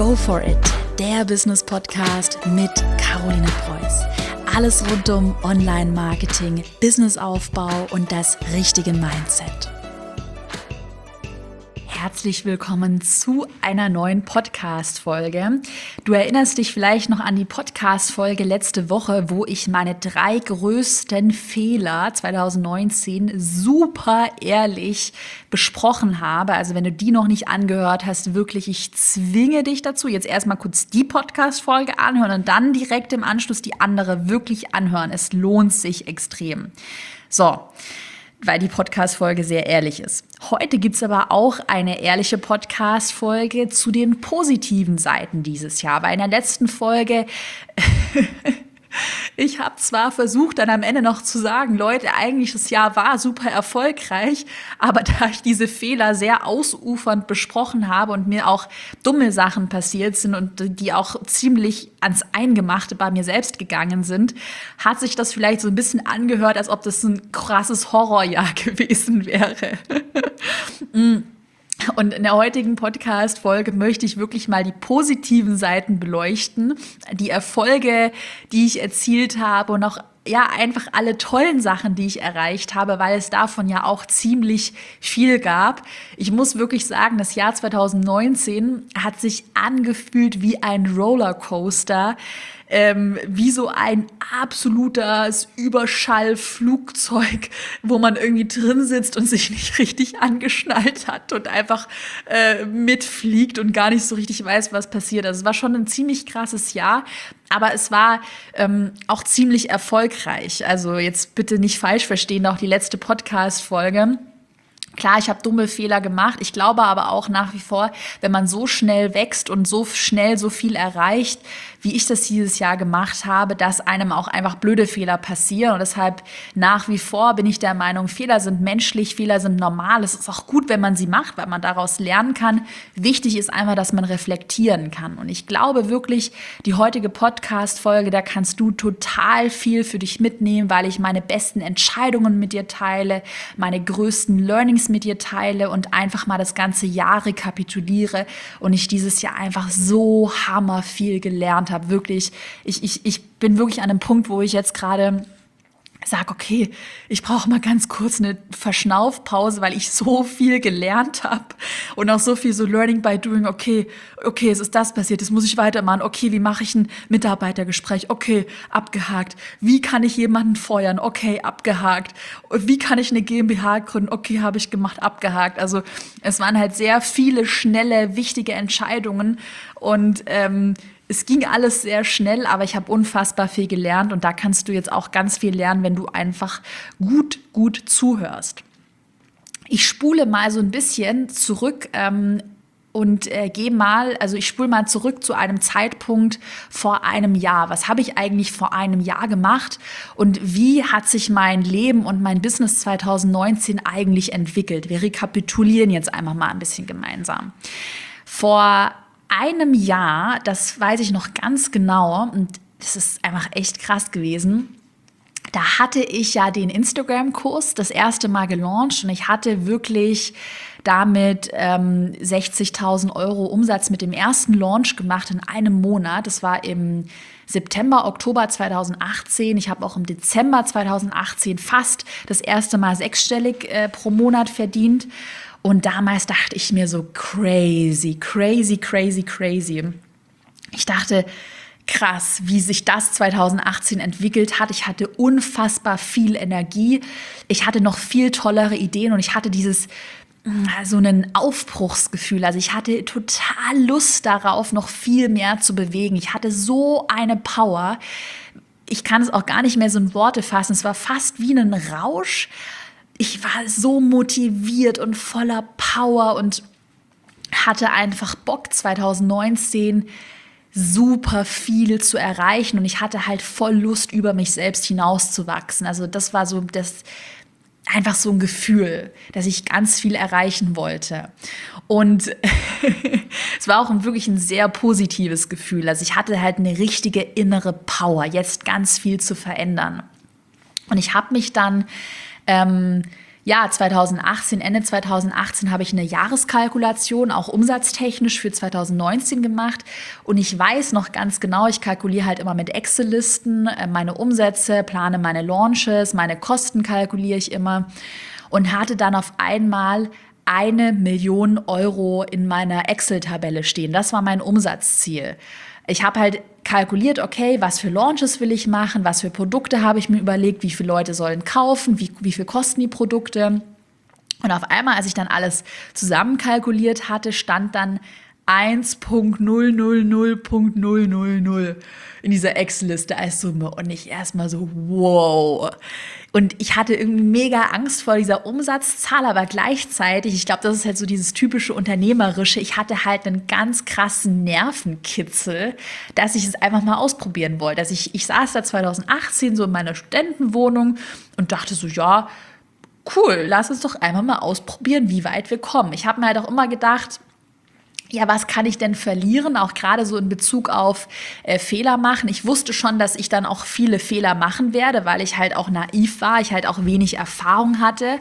Go for it, der Business-Podcast mit Caroline Preuß. Alles rund um Online-Marketing, Businessaufbau und das richtige Mindset. Herzlich willkommen zu einer neuen Podcast-Folge. Du erinnerst dich vielleicht noch an die Podcast-Folge letzte Woche, wo ich meine 3 größten Fehler 2019 super ehrlich besprochen habe. Also wenn du die noch nicht angehört hast, wirklich, ich zwinge dich dazu, jetzt erstmal kurz die Podcast-Folge anhören und dann direkt im Anschluss die andere wirklich anhören. Es lohnt sich extrem. So, weil die Podcast-Folge sehr ehrlich ist. Heute gibt's aber auch eine ehrliche Podcast-Folge zu den positiven Seiten dieses Jahr. Weil in der letzten Folge, ich habe zwar versucht, dann am Ende noch zu sagen, Leute, eigentlich das Jahr war super erfolgreich, aber da ich diese Fehler sehr ausufernd besprochen habe und mir auch dumme Sachen passiert sind und die auch ziemlich ans Eingemachte bei mir selbst gegangen sind, hat sich das vielleicht so ein bisschen angehört, als ob das ein krasses Horrorjahr gewesen wäre. Und in der heutigen Podcast-Folge möchte ich wirklich mal die positiven Seiten beleuchten, die Erfolge, die ich erzielt habe und auch einfach alle tollen Sachen, die ich erreicht habe, weil es davon ja auch ziemlich viel gab. Ich muss wirklich sagen, das Jahr 2019 hat sich angefühlt wie ein Rollercoaster, wie so ein absolutes Überschallflugzeug, wo man irgendwie drin sitzt und sich nicht richtig angeschnallt hat und einfach mitfliegt und gar nicht so richtig weiß, was passiert. Also es war schon ein ziemlich krasses Jahr, aber es war auch ziemlich erfolgreich. Also jetzt bitte nicht falsch verstehen, auch die letzte Podcast-Folge. Klar, ich habe dumme Fehler gemacht. Ich glaube aber auch nach wie vor, wenn man so schnell wächst und so schnell so viel erreicht, wie ich das dieses Jahr gemacht habe, dass einem auch einfach blöde Fehler passieren. Und deshalb nach wie vor bin ich der Meinung, Fehler sind menschlich, Fehler sind normal. Es ist auch gut, wenn man sie macht, weil man daraus lernen kann. Wichtig ist einfach, dass man reflektieren kann. Und ich glaube wirklich, die heutige Podcast-Folge, da kannst du total viel für dich mitnehmen, weil ich meine besten Entscheidungen mit dir teile, meine größten Learnings mit dir teile und einfach mal das ganze Jahr rekapituliere und ich dieses Jahr einfach so hammer viel gelernt habe. Wirklich, ich bin wirklich an einem Punkt, wo ich jetzt gerade sag, okay, ich brauche mal ganz kurz eine Verschnaufpause, weil ich so viel gelernt habe und auch so viel so Learning by Doing. Okay, es ist das passiert, jetzt muss ich weitermachen. Okay, wie mache ich ein Mitarbeitergespräch? Okay, abgehakt. Wie kann ich jemanden feuern? Okay, abgehakt. Und wie kann ich eine GmbH gründen? Okay, habe ich gemacht, abgehakt. Also es waren halt sehr viele schnelle, wichtige Entscheidungen und es ging alles sehr schnell, aber ich habe unfassbar viel gelernt und da kannst du jetzt auch ganz viel lernen, wenn du einfach gut zuhörst. Ich spule mal so ein bisschen zurück und ich spule mal zurück zu einem Zeitpunkt vor einem Jahr. Was habe ich eigentlich vor einem Jahr gemacht und wie hat sich mein Leben und mein Business 2019 eigentlich entwickelt? Wir rekapitulieren jetzt einfach mal ein bisschen gemeinsam. Vor einem Jahr, das weiß ich noch ganz genau, und das ist einfach echt krass gewesen, da hatte ich ja den Instagram-Kurs das erste Mal gelauncht und ich hatte wirklich damit 60.000 € Umsatz mit dem ersten Launch gemacht in einem Monat. Das war im September, Oktober 2018. Ich habe auch im Dezember 2018 fast das erste Mal 6-stellig pro Monat verdient. Und damals dachte ich mir so crazy. Ich dachte, krass, wie sich das 2018 entwickelt hat. Ich hatte unfassbar viel Energie. Ich hatte noch viel tollere Ideen und ich hatte so ein Aufbruchsgefühl. Also ich hatte total Lust darauf, noch viel mehr zu bewegen. Ich hatte so eine Power. Ich kann es auch gar nicht mehr so in Worte fassen. Es war fast wie ein Rausch. Ich war so motiviert und voller Power und hatte einfach Bock 2019 super viel zu erreichen und ich hatte halt voll Lust, über mich selbst hinauszuwachsen. Also das war so einfach so ein Gefühl, dass ich ganz viel erreichen wollte. Und es war auch wirklich ein sehr positives Gefühl. Also ich hatte halt eine richtige innere Power, jetzt ganz viel zu verändern. Und ich habe mich dann Ja, 2018, Ende 2018 habe ich eine Jahreskalkulation, auch umsatztechnisch für 2019 gemacht. Und ich weiß noch ganz genau, ich kalkuliere halt immer mit Excel-Listen, meine Umsätze, plane meine Launches, meine Kosten kalkuliere ich immer und hatte dann auf einmal 1 Million Euro in meiner Excel-Tabelle stehen. Das war mein Umsatzziel. Ich habe halt kalkuliert, okay, was für Launches will ich machen, was für Produkte habe ich mir überlegt, wie viele Leute sollen kaufen, wie viel kosten die Produkte. Und auf einmal, als ich dann alles zusammenkalkuliert hatte, stand dann 1.000.000 in dieser Excel-Liste als Summe. Und ich erstmal so, wow. Und ich hatte irgendwie mega Angst vor dieser Umsatzzahl, aber gleichzeitig, ich glaube, das ist halt so dieses typische Unternehmerische, ich hatte halt einen ganz krassen Nervenkitzel, dass ich es einfach mal ausprobieren wollte. Also ich saß da 2018 so in meiner Studentenwohnung und dachte so, ja, cool, lass uns doch einfach mal ausprobieren, wie weit wir kommen. Ich habe mir halt auch immer gedacht, ja, was kann ich denn verlieren? Auch gerade so in Bezug auf Fehler machen. Ich wusste schon, dass ich dann auch viele Fehler machen werde, weil ich halt auch naiv war, ich halt auch wenig Erfahrung hatte.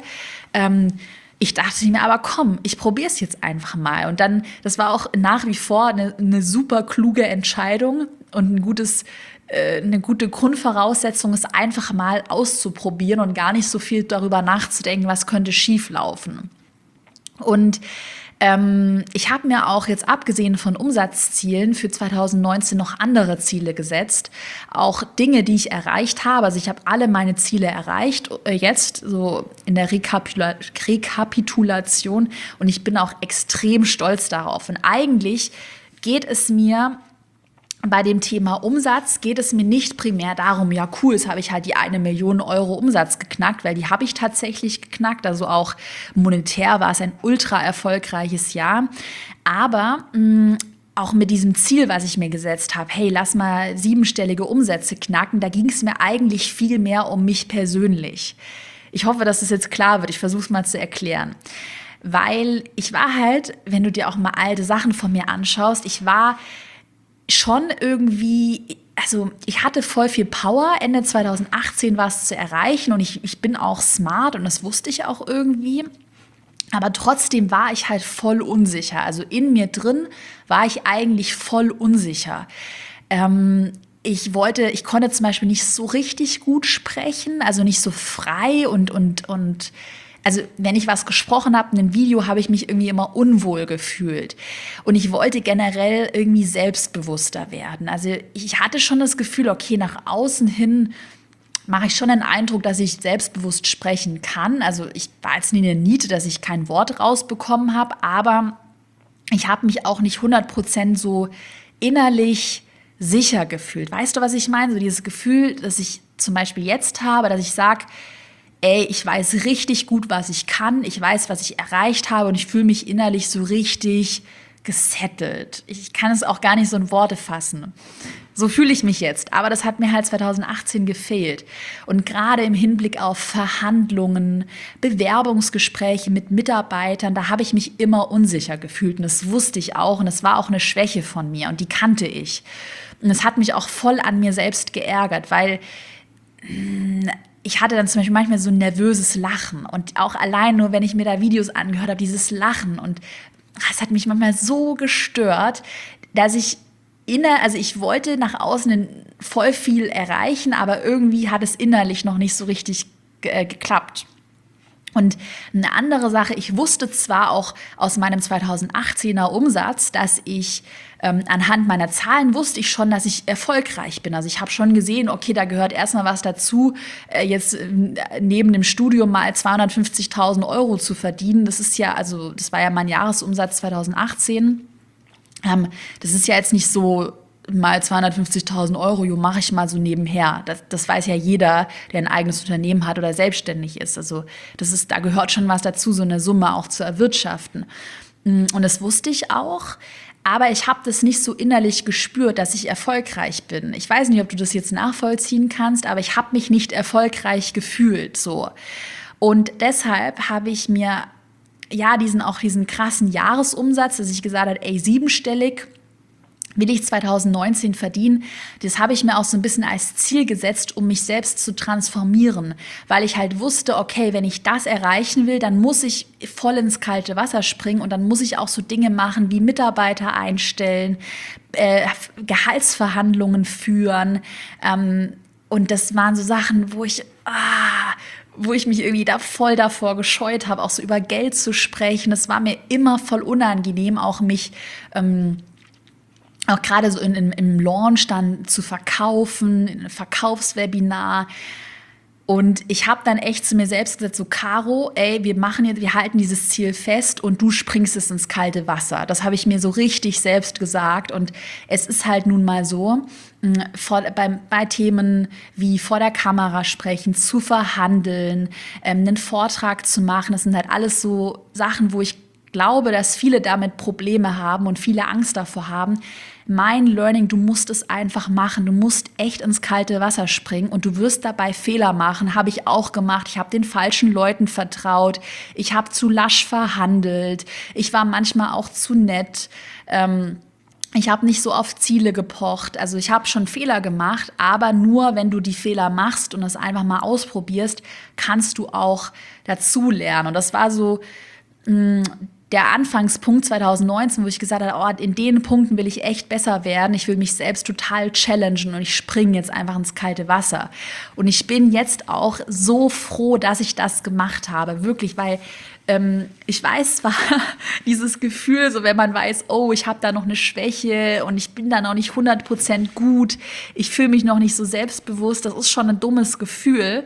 Ich dachte mir aber, komm, ich probiere es jetzt einfach mal. Und dann, das war auch nach wie vor eine super kluge Entscheidung und eine gute Grundvoraussetzung ist, einfach mal auszuprobieren und gar nicht so viel darüber nachzudenken, was könnte schief laufen. Und ich habe mir auch jetzt abgesehen von Umsatzzielen für 2019 noch andere Ziele gesetzt. Auch Dinge, die ich erreicht habe. Also ich habe alle meine Ziele erreicht, jetzt so in der Rekapitulation. Und ich bin auch extrem stolz darauf. Und eigentlich geht es mir bei dem Thema Umsatz geht es mir nicht primär darum, ja cool, jetzt habe ich halt die 1 Million Euro Umsatz geknackt, weil die habe ich tatsächlich geknackt. Also auch monetär war es ein ultra erfolgreiches Jahr. Aber auch mit diesem Ziel, was ich mir gesetzt habe, hey, lass mal 7-stellige Umsätze knacken, da ging es mir eigentlich viel mehr um mich persönlich. Ich hoffe, dass es jetzt klar wird. Ich versuche es mal zu erklären. Weil ich war halt, wenn du dir auch mal alte Sachen von mir anschaust, ich war schon irgendwie, also ich hatte voll viel Power, Ende 2018 was zu erreichen und ich bin auch smart und das wusste ich auch irgendwie. Aber trotzdem war ich halt voll unsicher. Also in mir drin war ich eigentlich voll unsicher. Ich konnte zum Beispiel nicht so richtig gut sprechen, also nicht so frei und also wenn ich was gesprochen habe in einem Video, habe ich mich irgendwie immer unwohl gefühlt. Und ich wollte generell irgendwie selbstbewusster werden. Also ich hatte schon das Gefühl, okay, nach außen hin mache ich schon den Eindruck, dass ich selbstbewusst sprechen kann. Also ich war jetzt nie eine Niete, dass ich kein Wort rausbekommen habe, aber ich habe mich auch nicht 100% so innerlich sicher gefühlt. Weißt du, was ich meine? So dieses Gefühl, das ich zum Beispiel jetzt habe, dass ich sage, ey, ich weiß richtig gut, was ich kann, ich weiß, was ich erreicht habe und ich fühle mich innerlich so richtig gesettelt. Ich kann es auch gar nicht so in Worte fassen. So fühle ich mich jetzt, aber das hat mir halt 2018 gefehlt. Und gerade im Hinblick auf Verhandlungen, Bewerbungsgespräche mit Mitarbeitern, da habe ich mich immer unsicher gefühlt und das wusste ich auch und das war auch eine Schwäche von mir und die kannte ich. Und es hat mich auch voll an mir selbst geärgert, weil ich hatte dann zum Beispiel manchmal so ein nervöses Lachen und auch allein nur, wenn ich mir da Videos angehört habe, dieses Lachen und es hat mich manchmal so gestört, dass also ich wollte nach außen voll viel erreichen, aber irgendwie hat es innerlich noch nicht so richtig geklappt. Und eine andere Sache, ich wusste zwar auch aus meinem 2018er Umsatz, dass ich anhand meiner Zahlen wusste ich schon, dass ich erfolgreich bin. Also ich habe schon gesehen, okay, da gehört erstmal was dazu, jetzt neben dem Studium mal 250.000 Euro zu verdienen. Das war ja mein Jahresumsatz 2018. Das ist ja jetzt nicht so mal 250.000 Euro, mache ich mal so nebenher. Das weiß ja jeder, der ein eigenes Unternehmen hat oder selbstständig ist. Also da gehört schon was dazu, so eine Summe auch zu erwirtschaften. Und das wusste ich auch. Aber ich habe das nicht so innerlich gespürt, dass ich erfolgreich bin. Ich weiß nicht, ob du das jetzt nachvollziehen kannst, aber ich habe mich nicht erfolgreich gefühlt so. Und deshalb habe ich mir ja diesen krassen Jahresumsatz, dass ich gesagt habe, ey, 7-stellig, will ich 2019 verdienen? Das habe ich mir auch so ein bisschen als Ziel gesetzt, um mich selbst zu transformieren, weil ich halt wusste, okay, wenn ich das erreichen will, dann muss ich voll ins kalte Wasser springen und dann muss ich auch so Dinge machen wie Mitarbeiter einstellen, Gehaltsverhandlungen führen. Und das waren so Sachen, wo ich mich irgendwie da voll davor gescheut habe, auch so über Geld zu sprechen. Das war mir immer voll unangenehm, auch mich auch gerade so im Launch dann zu verkaufen, in einem Verkaufswebinar. Und ich habe dann echt zu mir selbst gesagt, so Caro, ey, wir halten dieses Ziel fest und du springst es ins kalte Wasser. Das habe ich mir so richtig selbst gesagt. Und es ist halt nun mal so, bei Themen wie vor der Kamera sprechen, zu verhandeln, einen Vortrag zu machen, das sind halt alles so Sachen, wo ich glaube, dass viele damit Probleme haben und viele Angst davor haben. Mein Learning, du musst es einfach machen. Du musst echt ins kalte Wasser springen und du wirst dabei Fehler machen. Habe ich auch gemacht. Ich habe den falschen Leuten vertraut. Ich habe zu lasch verhandelt. Ich war manchmal auch zu nett. Ich habe nicht so auf Ziele gepocht. Also ich habe schon Fehler gemacht, aber nur wenn du die Fehler machst und es einfach mal ausprobierst, kannst du auch dazu lernen. Und das war so der Anfangspunkt 2019, wo ich gesagt habe, oh, in den Punkten will ich echt besser werden. Ich will mich selbst total challengen und ich springe jetzt einfach ins kalte Wasser. Und ich bin jetzt auch so froh, dass ich das gemacht habe. Wirklich, weil ich weiß zwar dieses Gefühl, so wenn man weiß, oh, ich habe da noch eine Schwäche und ich bin da noch nicht 100% gut. Ich fühle mich noch nicht so selbstbewusst. Das ist schon ein dummes Gefühl.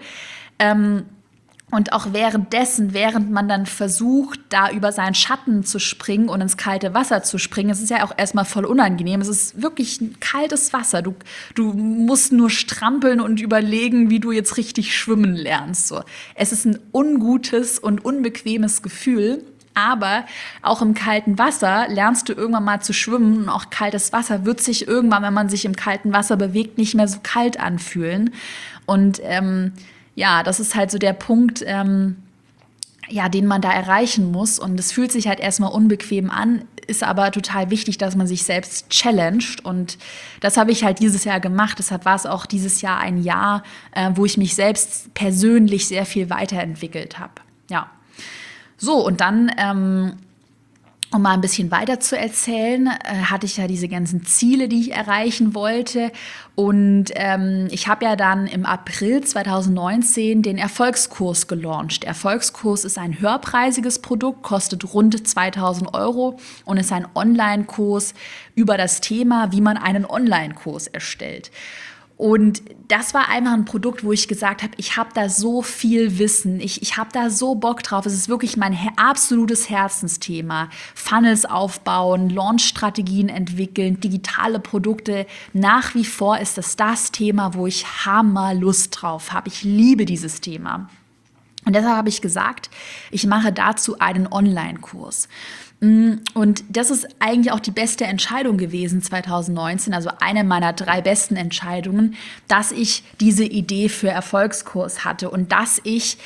Und auch während man dann versucht, da über seinen Schatten zu springen und ins kalte Wasser zu springen, es ist ja auch erstmal voll unangenehm. Es ist wirklich ein kaltes Wasser. Du musst nur strampeln und überlegen, wie du jetzt richtig schwimmen lernst. So. Es ist ein ungutes und unbequemes Gefühl. Aber auch im kalten Wasser lernst du irgendwann mal zu schwimmen. Und auch kaltes Wasser wird sich irgendwann, wenn man sich im kalten Wasser bewegt, nicht mehr so kalt anfühlen. Und ja, das ist halt so der Punkt, den man da erreichen muss. Und es fühlt sich halt erstmal unbequem an, ist aber total wichtig, dass man sich selbst challenged. Und das habe ich halt dieses Jahr gemacht. Deshalb war es auch dieses Jahr ein Jahr, wo ich mich selbst persönlich sehr viel weiterentwickelt habe. Ja. So, und dann um mal ein bisschen weiter zu erzählen, hatte ich ja diese ganzen Ziele, die ich erreichen wollte. Und ich habe ja dann im April 2019 den Erfolgskurs gelauncht. Der Erfolgskurs ist ein höherpreisiges Produkt, kostet rund 2.000 € und ist ein Online-Kurs über das Thema, wie man einen Online-Kurs erstellt. Und das war einfach ein Produkt, wo ich gesagt habe, ich habe da so viel Wissen, ich habe da so Bock drauf. Es ist wirklich mein absolutes Herzensthema. Funnels aufbauen, Launch-Strategien entwickeln, digitale Produkte. Nach wie vor ist das Thema, wo ich hammerlust drauf habe. Ich liebe dieses Thema. Und deshalb habe ich gesagt, ich mache dazu einen Online-Kurs. Und das ist eigentlich auch die beste Entscheidung gewesen 2019, also eine meiner 3 besten Entscheidungen, dass ich diese Idee für Erfolgskurs hatte und dass ich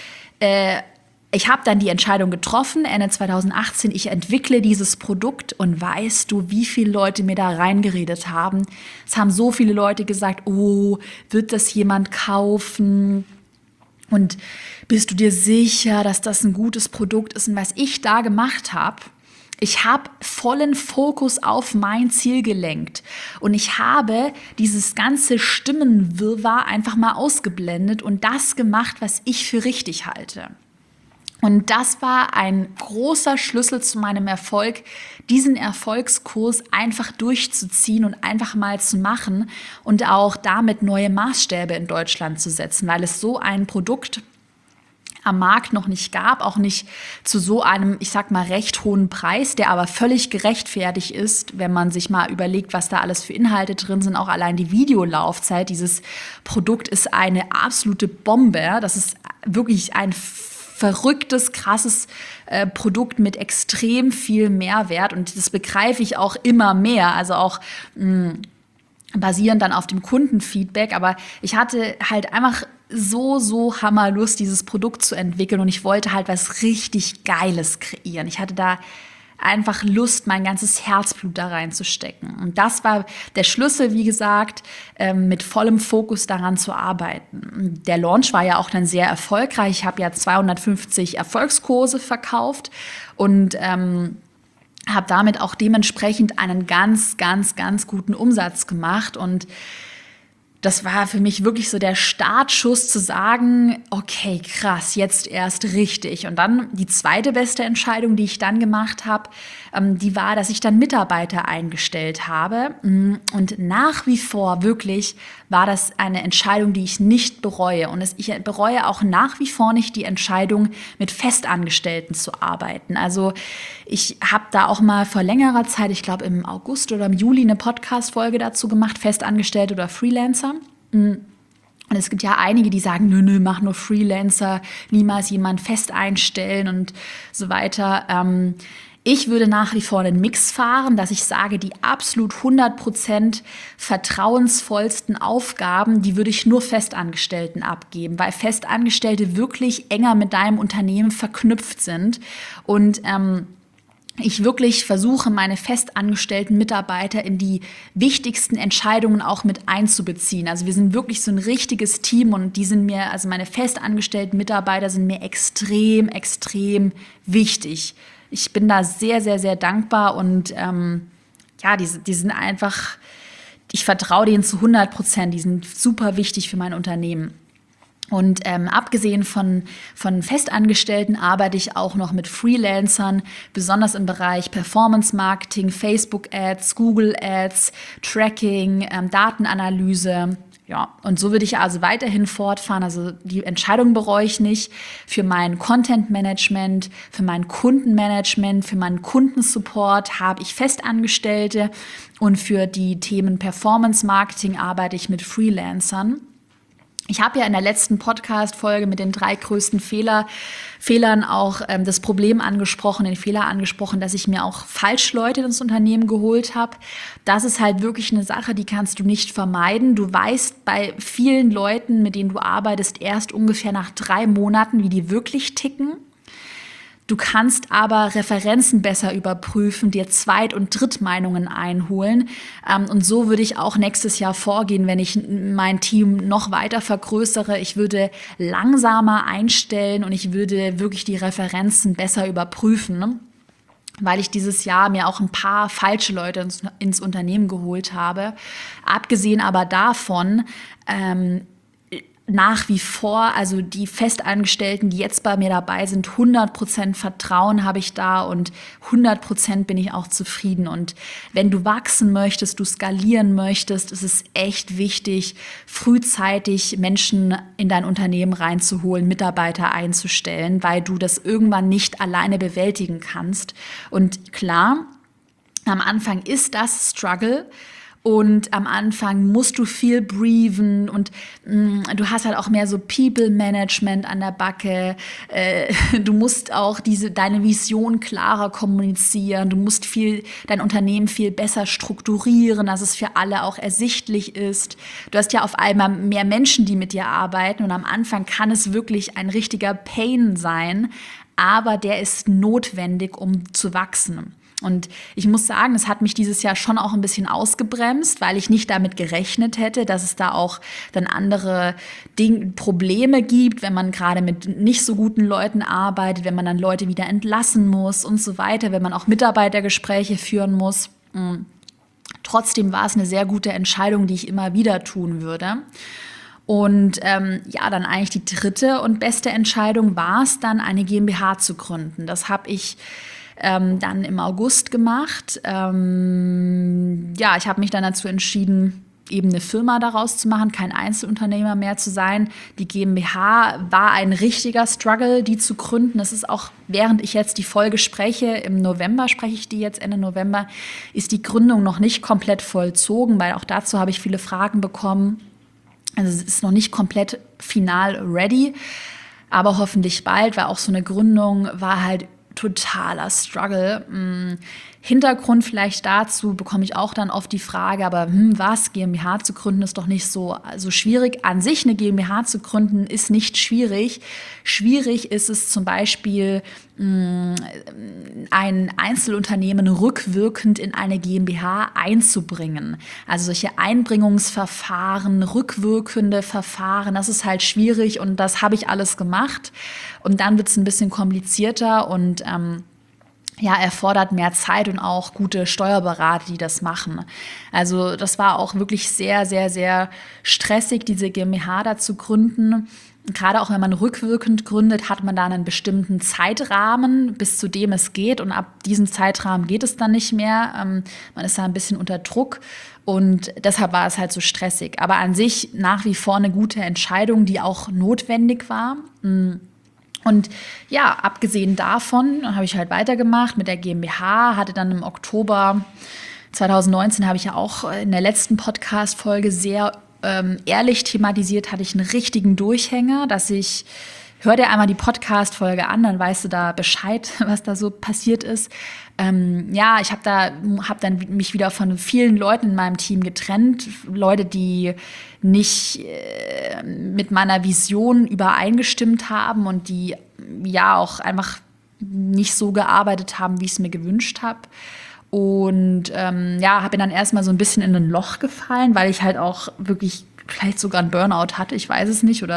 habe dann die Entscheidung getroffen, Ende 2018, ich entwickle dieses Produkt und weißt du, wie viele Leute mir da reingeredet haben? Es haben so viele Leute gesagt, oh, wird das jemand kaufen? Und bist du dir sicher, dass das ein gutes Produkt ist? Und was ich da gemacht habe, ich habe vollen Fokus auf mein Ziel gelenkt und ich habe dieses ganze Stimmenwirrwarr einfach mal ausgeblendet und das gemacht, was ich für richtig halte. Und das war ein großer Schlüssel zu meinem Erfolg, diesen Erfolgskurs einfach durchzuziehen und einfach mal zu machen und auch damit neue Maßstäbe in Deutschland zu setzen, weil es so ein Produkt am Markt noch nicht gab, auch nicht zu so einem, ich sag mal, recht hohen Preis, der aber völlig gerechtfertigt ist, wenn man sich mal überlegt, was da alles für Inhalte drin sind, auch allein die Videolaufzeit. Dieses Produkt ist eine absolute Bombe. Das ist wirklich ein verrücktes, krasses Produkt mit extrem viel Mehrwert und das begreife ich auch immer mehr, also auch basierend dann auf dem Kundenfeedback, aber ich hatte halt einfach so hammerlust, dieses Produkt zu entwickeln und ich wollte halt was richtig Geiles kreieren. Ich hatte da einfach Lust, mein ganzes Herzblut da reinzustecken. Und das war der Schlüssel, wie gesagt, mit vollem Fokus daran zu arbeiten. Der Launch war ja auch dann sehr erfolgreich. Ich habe ja 250 Erfolgskurse verkauft und habe damit auch dementsprechend einen ganz, ganz, ganz guten Umsatz gemacht. Und das war für mich wirklich so der Startschuss zu sagen, okay, krass, jetzt erst richtig. Und dann die zweite beste Entscheidung, die ich dann gemacht habe, die war, dass ich dann Mitarbeiter eingestellt habe. Und nach wie vor wirklich war das eine Entscheidung, die ich nicht bereue. Und ich bereue auch nach wie vor nicht die Entscheidung, mit Festangestellten zu arbeiten. Also ich habe da auch mal vor längerer Zeit, ich glaube im August oder im Juli, eine Podcast-Folge dazu gemacht, Festangestellte oder Freelancer. Und es gibt ja einige, die sagen, nö, mach nur Freelancer, niemals jemand fest einstellen und so weiter. Ich würde nach wie vor einen Mix fahren, dass ich sage, die absolut 100% vertrauensvollsten Aufgaben, die würde ich nur Festangestellten abgeben, weil Festangestellte wirklich enger mit deinem Unternehmen verknüpft sind und ich wirklich versuche, meine festangestellten Mitarbeiter in die wichtigsten Entscheidungen auch mit einzubeziehen. Also wir sind wirklich so ein richtiges Team und die sind mir, also meine festangestellten Mitarbeiter sind mir extrem, extrem wichtig. Ich bin da sehr, sehr, sehr dankbar und die sind einfach, ich vertraue denen zu 100%, die sind super wichtig für mein Unternehmen. Und abgesehen von Festangestellten arbeite ich auch noch mit Freelancern, besonders im Bereich Performance Marketing, Facebook Ads, Google Ads, Tracking, Datenanalyse. Ja, und so würde ich also weiterhin fortfahren. Also die Entscheidung bereue ich nicht. Für mein Content Management, für mein Kundenmanagement, für meinen Kundensupport habe ich Festangestellte und für die Themen Performance Marketing arbeite ich mit Freelancern. Ich habe ja in der letzten Podcast-Folge mit den 3 größten Fehlern auch das Problem angesprochen, den Fehler angesprochen, dass ich mir auch Falschleute ins Unternehmen geholt habe. Das ist halt wirklich eine Sache, die kannst du nicht vermeiden. Du weißt bei vielen Leuten, mit denen du arbeitest, erst ungefähr nach 3 Monaten, wie die wirklich ticken. Du kannst aber Referenzen besser überprüfen, dir Zweit- und Drittmeinungen einholen. Und so würde ich auch nächstes Jahr vorgehen, wenn ich mein Team noch weiter vergrößere. Ich würde langsamer einstellen und ich würde wirklich die Referenzen besser überprüfen, ne? Weil ich dieses Jahr mir auch ein paar falsche Leute ins Unternehmen geholt habe. Abgesehen aber davon, nach wie vor, also die Festangestellten, die jetzt bei mir dabei sind, 100% Vertrauen habe ich da und 100% bin ich auch zufrieden. Und wenn du wachsen möchtest, du skalieren möchtest, ist es echt wichtig, frühzeitig Menschen in dein Unternehmen reinzuholen, Mitarbeiter einzustellen, weil du das irgendwann nicht alleine bewältigen kannst. Und klar, am Anfang ist das Struggle. Und am Anfang musst du viel briefen und du hast halt auch mehr so People-Management an der Backe. Du musst auch deine Vision klarer kommunizieren. Du musst dein Unternehmen viel besser strukturieren, dass es für alle auch ersichtlich ist. Du hast ja auf einmal mehr Menschen, die mit dir arbeiten und am Anfang kann es wirklich ein richtiger Pain sein, aber der ist notwendig, um zu wachsen. Und ich muss sagen, es hat mich dieses Jahr schon auch ein bisschen ausgebremst, weil ich nicht damit gerechnet hätte, dass es da auch dann andere Probleme gibt, wenn man gerade mit nicht so guten Leuten arbeitet, wenn man dann Leute wieder entlassen muss und so weiter, wenn man auch Mitarbeitergespräche führen muss. Trotzdem war es eine sehr gute Entscheidung, die ich immer wieder tun würde. Und dann eigentlich die dritte und beste Entscheidung war es dann, eine GmbH zu gründen. Das habe ich dann im August gemacht. Ich habe mich dann dazu entschieden, eben eine Firma daraus zu machen, kein Einzelunternehmer mehr zu sein. Die GmbH war ein richtiger Struggle, die zu gründen. Das ist auch, während ich jetzt die Folge spreche, im November spreche ich die jetzt, Ende November, ist die Gründung noch nicht komplett vollzogen, weil auch dazu habe ich viele Fragen bekommen. Also es ist noch nicht komplett final ready, aber hoffentlich bald, weil auch so eine Gründung war halt totaler Struggle. Hintergrund vielleicht dazu bekomme ich auch dann oft die Frage, aber was, GmbH zu gründen ist doch nicht so schwierig. An sich eine GmbH zu gründen ist nicht schwierig. Schwierig ist es zum Beispiel, ein Einzelunternehmen rückwirkend in eine GmbH einzubringen. Also solche Einbringungsverfahren, rückwirkende Verfahren, das ist halt schwierig und das habe ich alles gemacht. Und dann wird es ein bisschen komplizierter und erfordert mehr Zeit und auch gute Steuerberater, die das machen. Also das war auch wirklich sehr, sehr, sehr stressig, diese GmbH da zu gründen. Gerade auch wenn man rückwirkend gründet, hat man da einen bestimmten Zeitrahmen, bis zu dem es geht. Und ab diesem Zeitrahmen geht es dann nicht mehr. Man ist da ein bisschen unter Druck. Und deshalb war es halt so stressig. Aber an sich nach wie vor eine gute Entscheidung, die auch notwendig war. Und ja, abgesehen davon habe ich halt weitergemacht mit der GmbH, hatte dann im Oktober 2019, habe ich ja auch in der letzten Podcast-Folge sehr ehrlich thematisiert, hatte ich einen richtigen Durchhänger, hör dir einmal die Podcast-Folge an, dann weißt du da Bescheid, was da so passiert ist. Ich habe dann mich wieder von vielen Leuten in meinem Team getrennt, Leute, die nicht mit meiner Vision übereingestimmt haben und die ja auch einfach nicht so gearbeitet haben, wie ich es mir gewünscht habe. Und habe dann erstmal so ein bisschen in ein Loch gefallen, weil ich halt auch wirklich vielleicht sogar einen Burnout hatte. Ich weiß es nicht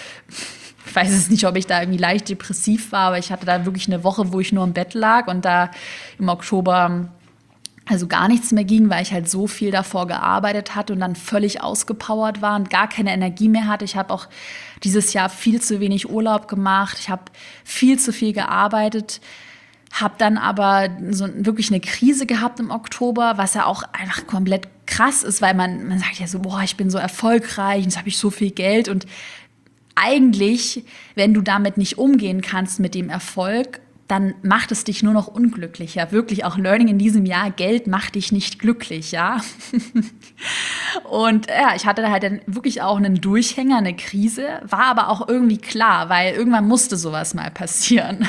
ob ich da irgendwie leicht depressiv war, aber ich hatte da wirklich eine Woche, wo ich nur im Bett lag und da im Oktober also gar nichts mehr ging, weil ich halt so viel davor gearbeitet hatte und dann völlig ausgepowert war und gar keine Energie mehr hatte. Ich habe auch dieses Jahr viel zu wenig Urlaub gemacht. Ich habe viel zu viel gearbeitet. Habe dann aber so wirklich eine Krise gehabt im Oktober, was ja auch einfach komplett krass ist, weil man sagt ja so, boah, ich bin so erfolgreich, jetzt habe ich so viel Geld und eigentlich, wenn du damit nicht umgehen kannst mit dem Erfolg, dann macht es dich nur noch unglücklicher. Wirklich auch Learning in diesem Jahr, Geld macht dich nicht glücklich, ja. Und ja, ich hatte halt dann wirklich auch einen Durchhänger, eine Krise, war aber auch irgendwie klar, weil irgendwann musste sowas mal passieren.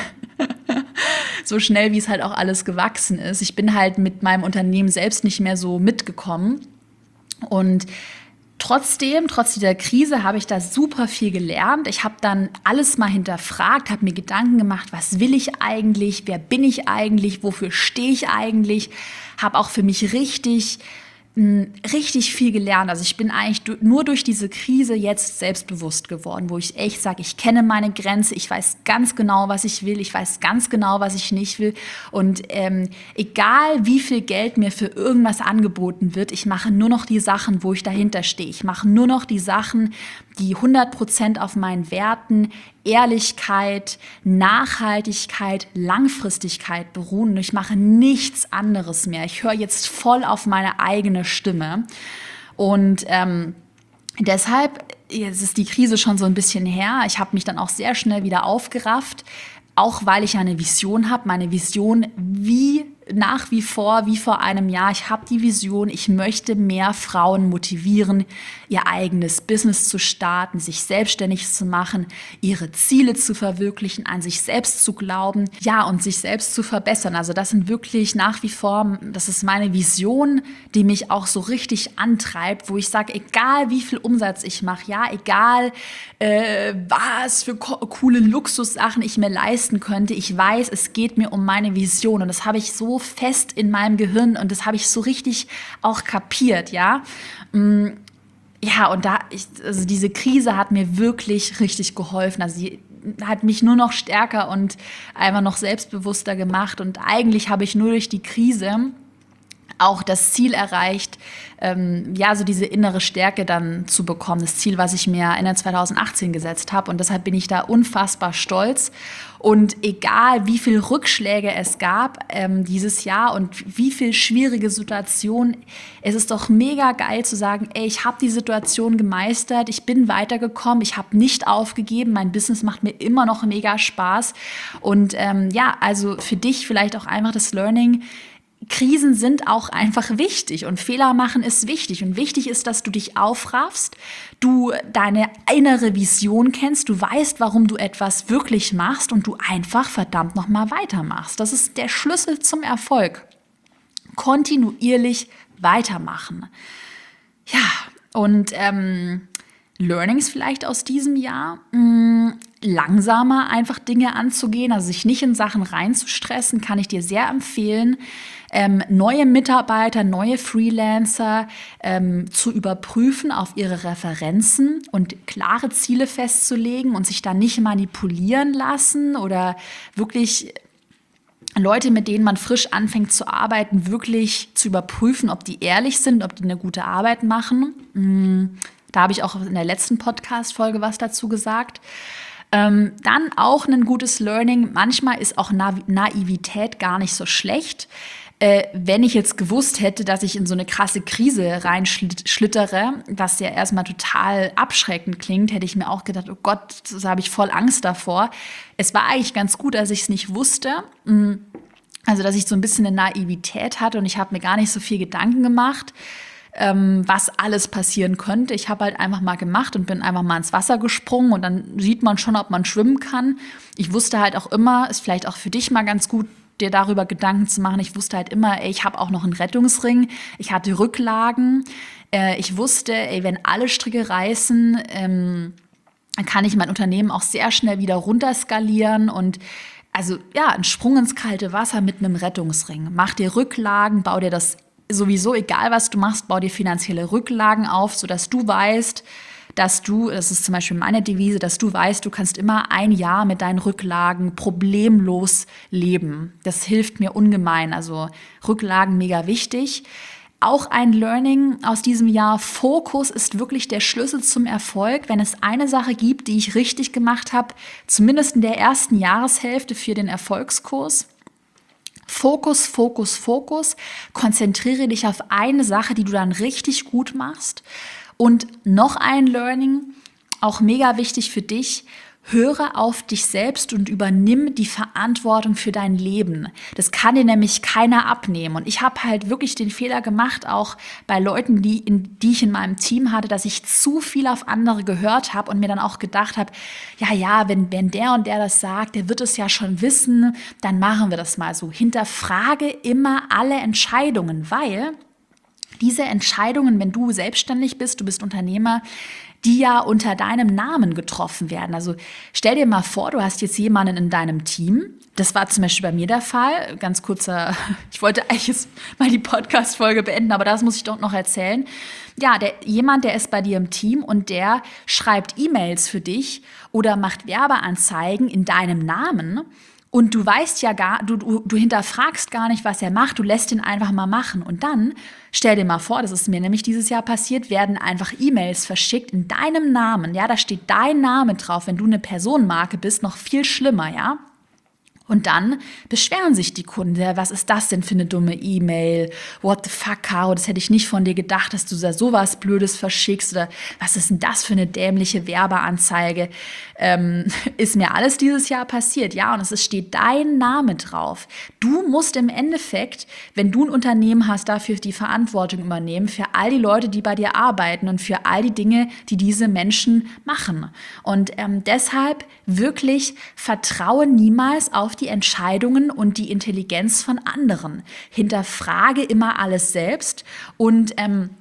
So schnell, wie es halt auch alles gewachsen ist. Ich bin halt mit meinem Unternehmen selbst nicht mehr so mitgekommen. Und trotz dieser Krise habe ich da super viel gelernt. Ich habe dann alles mal hinterfragt, habe mir Gedanken gemacht, was will ich eigentlich, wer bin ich eigentlich, wofür stehe ich eigentlich. Habe auch für mich richtig viel gelernt. Also ich bin eigentlich nur durch diese Krise jetzt selbstbewusst geworden, wo ich echt sage, ich kenne meine Grenze, ich weiß ganz genau, was ich will, ich weiß ganz genau, was ich nicht will. Und egal, wie viel Geld mir für irgendwas angeboten wird, ich mache nur noch die Sachen, wo ich dahinter stehe. Ich mache nur noch die Sachen, die 100% auf meinen Werten, Ehrlichkeit, Nachhaltigkeit, Langfristigkeit beruhen. Und ich mache nichts anderes mehr. Ich höre jetzt voll auf meine eigene Stimme. Und deshalb, jetzt ist die Krise schon so ein bisschen her. Ich habe mich dann auch sehr schnell wieder aufgerafft, auch weil ich eine Vision habe. Meine Vision nach wie vor, wie vor einem Jahr. Ich habe die Vision, ich möchte mehr Frauen motivieren, ihr eigenes Business zu starten, sich selbstständig zu machen, ihre Ziele zu verwirklichen, an sich selbst zu glauben, ja, und sich selbst zu verbessern. Also das sind wirklich nach wie vor, das ist meine Vision, die mich auch so richtig antreibt, wo ich sage, egal wie viel Umsatz ich mache, ja, egal was für coole Luxussachen ich mir leisten könnte, ich weiß, es geht mir um meine Vision und das habe ich so fest in meinem Gehirn und das habe ich so richtig auch kapiert, ja. Ja, und also diese Krise hat mir wirklich richtig geholfen. Also sie hat mich nur noch stärker und einfach noch selbstbewusster gemacht und eigentlich habe ich nur durch die Krise auch das Ziel erreicht, so diese innere Stärke dann zu bekommen. Das Ziel, was ich mir Ende 2018 gesetzt habe. Und deshalb bin ich da unfassbar stolz. Und egal, wie viel Rückschläge es gab dieses Jahr und wie viel schwierige Situationen, es ist doch mega geil zu sagen, ey, ich habe die Situation gemeistert, ich bin weitergekommen, ich habe nicht aufgegeben, mein Business macht mir immer noch mega Spaß. Und also für dich vielleicht auch einfach das Learning, Krisen sind auch einfach wichtig und Fehler machen ist wichtig. Und wichtig ist, dass du dich aufraffst, du deine innere Vision kennst, du weißt, warum du etwas wirklich machst und du einfach verdammt nochmal weitermachst. Das ist der Schlüssel zum Erfolg. Kontinuierlich weitermachen. Ja, und Learnings vielleicht aus diesem Jahr. langsamer einfach Dinge anzugehen, also sich nicht in Sachen reinzustressen, kann ich dir sehr empfehlen. Neue Mitarbeiter, neue Freelancer zu überprüfen auf ihre Referenzen und klare Ziele festzulegen und sich da nicht manipulieren lassen oder wirklich Leute, mit denen man frisch anfängt zu arbeiten, wirklich zu überprüfen, ob die ehrlich sind, ob die eine gute Arbeit machen. Da habe ich auch in der letzten Podcast-Folge was dazu gesagt. Dann auch ein gutes Learning. Manchmal ist auch Naivität gar nicht so schlecht. Wenn ich jetzt gewusst hätte, dass ich in so eine krasse Krise reinschlittere, was ja erstmal total abschreckend klingt, hätte ich mir auch gedacht, oh Gott, da habe ich voll Angst davor. Es war eigentlich ganz gut, dass ich es nicht wusste. Also, dass ich so ein bisschen eine Naivität hatte und ich habe mir gar nicht so viel Gedanken gemacht, was alles passieren könnte. Ich habe halt einfach mal gemacht und bin einfach mal ins Wasser gesprungen und dann sieht man schon, ob man schwimmen kann. Ich wusste halt auch immer, ist vielleicht auch für dich mal ganz gut, dir darüber Gedanken zu machen. Ich wusste halt immer, ich habe auch noch einen Rettungsring. Ich hatte Rücklagen. Ich wusste, wenn alle Stricke reißen, dann kann ich mein Unternehmen auch sehr schnell wieder runterskalieren und also ja, ein Sprung ins kalte Wasser mit einem Rettungsring. Mach dir Rücklagen, bau dir das sowieso, egal was du machst, bau dir finanzielle Rücklagen auf, sodass du weißt, das ist zum Beispiel meine Devise, dass du weißt, du kannst immer ein Jahr mit deinen Rücklagen problemlos leben. Das hilft mir ungemein. Also Rücklagen mega wichtig. Auch ein Learning aus diesem Jahr: Fokus ist wirklich der Schlüssel zum Erfolg. Wenn es eine Sache gibt, die ich richtig gemacht habe, zumindest in der ersten Jahreshälfte für den Erfolgskurs: Fokus, Fokus, Fokus. Konzentriere dich auf eine Sache, die du dann richtig gut machst. Und noch ein Learning, auch mega wichtig für dich: Höre auf dich selbst und übernimm die Verantwortung für dein Leben. Das kann dir nämlich keiner abnehmen. Und ich habe halt wirklich den Fehler gemacht, auch bei Leuten, die ich in meinem Team hatte, dass ich zu viel auf andere gehört habe und mir dann auch gedacht habe, ja, wenn der und der das sagt, der wird es ja schon wissen, dann machen wir das mal so. Hinterfrage immer alle Entscheidungen, weil diese Entscheidungen, wenn du selbstständig bist, du bist Unternehmer, die ja unter deinem Namen getroffen werden. Also stell dir mal vor, du hast jetzt jemanden in deinem Team. Das war zum Beispiel bei mir der Fall. Ganz kurzer, ich wollte eigentlich jetzt mal die Podcast-Folge beenden, aber das muss ich doch noch erzählen. Ja, jemand, der ist bei dir im Team und der schreibt E-Mails für dich oder macht Werbeanzeigen in deinem Namen. Und du weißt ja du hinterfragst gar nicht, was er macht, du lässt ihn einfach mal machen. Und dann, stell dir mal vor, das ist mir nämlich dieses Jahr passiert, werden einfach E-Mails verschickt in deinem Namen. Ja, da steht dein Name drauf, wenn du eine Personenmarke bist, noch viel schlimmer, ja. Und dann beschweren sich die Kunden, ja, was ist das denn für eine dumme E-Mail? What the fuck, Caro, das hätte ich nicht von dir gedacht, dass du da sowas Blödes verschickst. Oder was ist denn das für eine dämliche Werbeanzeige? Ist mir alles dieses Jahr passiert, ja, und steht dein Name drauf. Du musst im Endeffekt, wenn du ein Unternehmen hast, dafür die Verantwortung übernehmen, für all die Leute, die bei dir arbeiten und für all die Dinge, die diese Menschen machen. Und deshalb wirklich vertraue niemals auf die Entscheidungen und die Intelligenz von anderen. Hinterfrage immer alles selbst und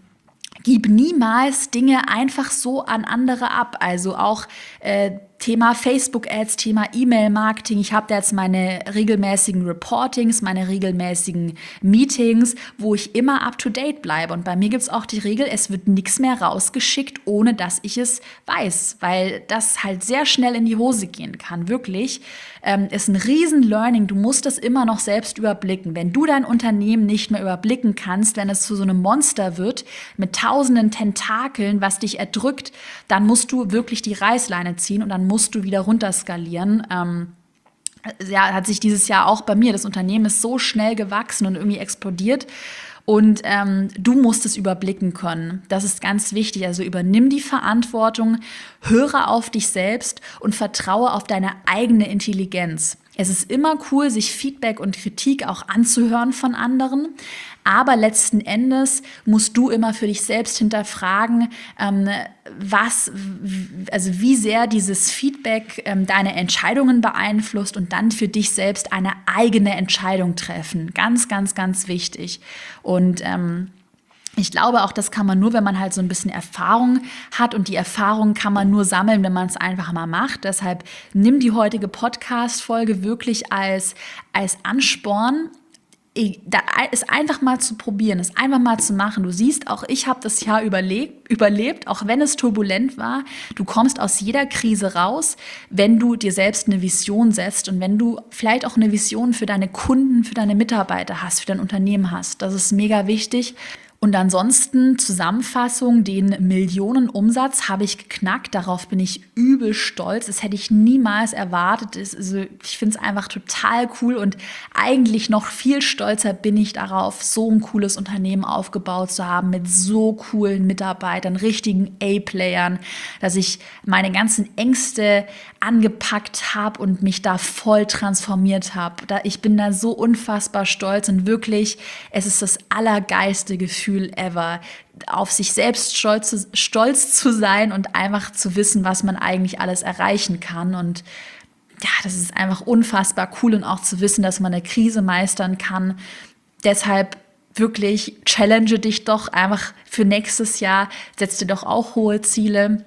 gib niemals Dinge einfach so an andere ab. Also auch Thema Facebook-Ads, Thema E-Mail-Marketing. Ich habe da jetzt meine regelmäßigen Reportings, meine regelmäßigen Meetings, wo ich immer up-to-date bleibe. Und bei mir gibt es auch die Regel, es wird nichts mehr rausgeschickt, ohne dass ich es weiß, weil das halt sehr schnell in die Hose gehen kann. Wirklich, ist ein Riesen-Learning. Du musst das immer noch selbst überblicken. Wenn du dein Unternehmen nicht mehr überblicken kannst, wenn es zu so einem Monster wird mit tausenden Tentakeln, was dich erdrückt, dann musst du wirklich die Reißleine ziehen und dann musst du wieder runterskalieren. Ja, hat sich dieses Jahr auch bei mir, das Unternehmen ist so schnell gewachsen und irgendwie explodiert. Und du musst es überblicken können. Das ist ganz wichtig. Also übernimm die Verantwortung, höre auf dich selbst und vertraue auf deine eigene Intelligenz. Es ist immer cool, sich Feedback und Kritik auch anzuhören von anderen. Aber letzten Endes musst du immer für dich selbst hinterfragen, wie sehr dieses Feedback deine Entscheidungen beeinflusst und dann für dich selbst eine eigene Entscheidung treffen. Ganz, ganz, ganz wichtig. Und Ich glaube, auch das kann man nur, wenn man halt so ein bisschen Erfahrung hat, und die Erfahrung kann man nur sammeln, wenn man es einfach mal macht. Deshalb nimm die heutige Podcast-Folge wirklich als Ansporn, da es einfach mal zu probieren, es einfach mal zu machen. Du siehst, auch ich habe das Jahr überlebt, auch wenn es turbulent war. Du kommst aus jeder Krise raus, wenn du dir selbst eine Vision setzt und wenn du vielleicht auch eine Vision für deine Kunden, für deine Mitarbeiter hast, für dein Unternehmen hast. Das ist mega wichtig. Und ansonsten Zusammenfassung, den Millionenumsatz habe ich geknackt. Darauf bin ich übel stolz. Das hätte ich niemals erwartet. Also ich finde es einfach total cool, und eigentlich noch viel stolzer bin ich darauf, so ein cooles Unternehmen aufgebaut zu haben mit so coolen Mitarbeitern, richtigen A-Playern, dass ich meine ganzen Ängste angepackt habe und mich da voll transformiert habe. Ich bin da so unfassbar stolz, und wirklich, es ist das allergeilste Gefühl ever, auf sich selbst stolz zu sein und einfach zu wissen, was man eigentlich alles erreichen kann. Und ja, das ist einfach unfassbar cool, und auch zu wissen, dass man eine Krise meistern kann. Deshalb wirklich challenge dich doch einfach für nächstes Jahr, setz dir doch auch hohe Ziele.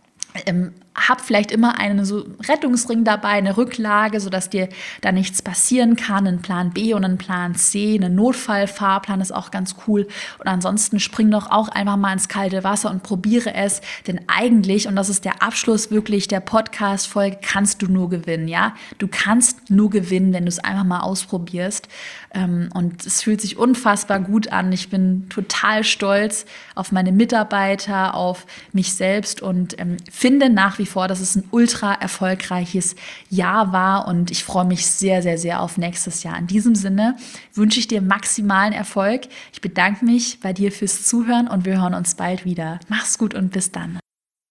Hab vielleicht immer einen so Rettungsring dabei, eine Rücklage, sodass dir da nichts passieren kann, einen Plan B und einen Plan C, einen Notfallfahrplan ist auch ganz cool. Und ansonsten spring doch auch einfach mal ins kalte Wasser und probiere es, denn eigentlich, und das ist der Abschluss wirklich der Podcast-Folge, kannst du nur gewinnen, ja? Du kannst nur gewinnen, wenn du es einfach mal ausprobierst. Und es fühlt sich unfassbar gut an. Ich bin total stolz auf meine Mitarbeiter, auf mich selbst, und finde nach wie vor, dass es ein ultra erfolgreiches Jahr war, und ich freue mich sehr, sehr, sehr auf nächstes Jahr. In diesem Sinne wünsche ich dir maximalen Erfolg. Ich bedanke mich bei dir fürs Zuhören, und wir hören uns bald wieder. Mach's gut und bis dann.